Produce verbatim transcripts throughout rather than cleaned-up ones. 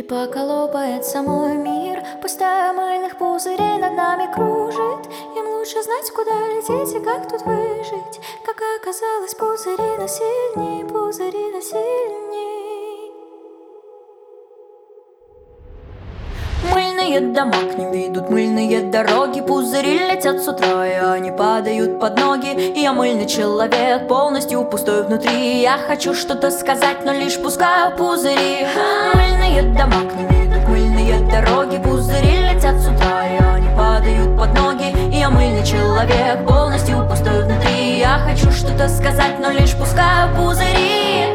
И поколопается мой мир, пустая мыльных пузырей над нами кружит. Им лучше знать, куда лететь и как тут выжить. Как оказалось, пузыри насильней, пузыри насильней. Мыльные дома к ним ведут, мыльные дороги. Пузыри летят с утра, и они падают под ноги. И я мыльный человек, полностью пустой внутри. Я хочу что-то сказать, но лишь пускаю пузыри. Мыльные дома к ним ведут, мыльные дороги. Пузыри летят с утра, и они падают под ноги. И я мыльный человек, полностью пустой внутри. Я хочу что-то сказать, но лишь пускаю пузыри.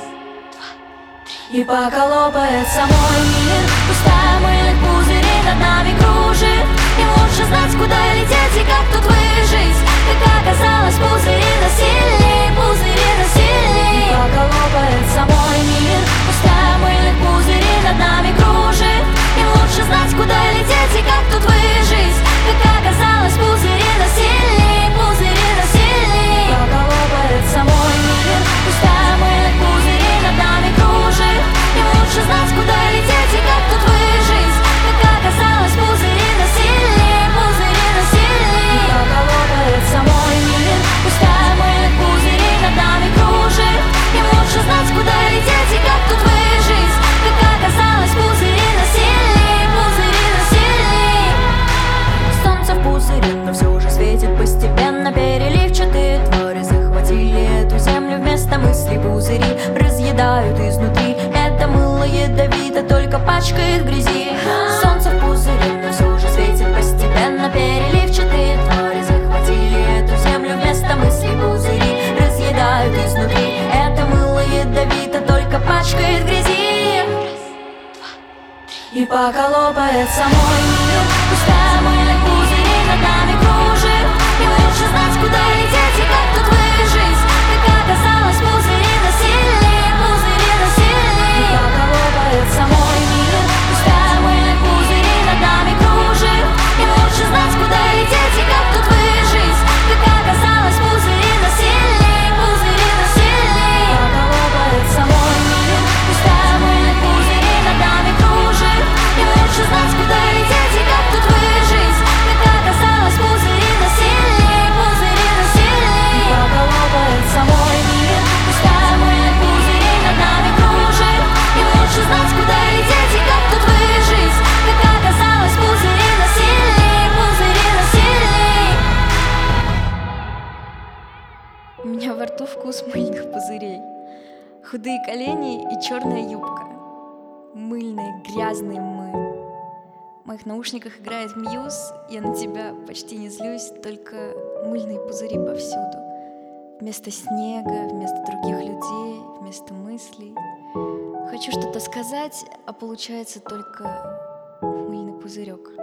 И поколопается мой мир, пустая мыльных пузырей над нами кружит. Им лучше знать, куда лететь и как тут выжить. Как оказалось, пузыри насильней, пузыри насильней. И поколопается мой мир, пустая мыльных пузырей над нами кружит. Им лучше знать, куда лететь и как тут выжить. Как оказалось, пузыри насильней, пузыри насильней. И поколопается мой мир, пустая мыльных пузырей над нами кружит. Им лучше знать, куда лететь и как тут выжить. Как оказалось, пузыри насильней, пузыри насильней. И поколопается мой мир, пустая мыльных пузырей над нами кружит. Им лучше знать, куда лететь и как тут выжить. Как оказалось, пузыри насильней, пузыри насильней. Солнце в пузыре, но все же светит постепенно. Переливчатые твари захватили эту землю. Вместо мыслей пузыри разъедают изнутри. Это мыло ядовито, только пачкает в грязи. Солнце в пузыре, но все же светит постепенно. Переливчатые твари захватили эту землю. Вместо мыслей пузыри разъедают изнутри. Это мыло ядовито, только пачкает в грязи. И поколопается мой мир, пустая мыльных пузырей над нами кружит. Им лучше знать, куда лететь и как тут выжить. Как оказалось, пузыри насильней, пузыри насильней. И поколопается мой мир, пустая мыльных пузырей над нами кружит. Им лучше знать, куда лететь и как тут выжить. Как оказалось, пузыри насильней, пузыри насильней. И поколопается мой мир, пустая мыльных пузырей над нами кружит. Им лучше знать, куда лететь и как тут выжить. Как оказалось, пузыри насильней, пузыри насильней. И поколопается мой мир, пустая мыльных пузырей над нами кружит. Им лучше знать, куда лететь и как тут выжить. Как оказалось, пузыри насильней, пузыри насильней. У меня во рту вкус мыльных пузырей. Худые колени и черная юбка. Мыльные, грязные мы. В моих наушниках играет Мьюз. Я на тебя почти не злюсь, только мыльные пузыри повсюду. Вместо снега, вместо других людей, вместо мыслей. Хочу что-то сказать, а получается только мыльный пузырек.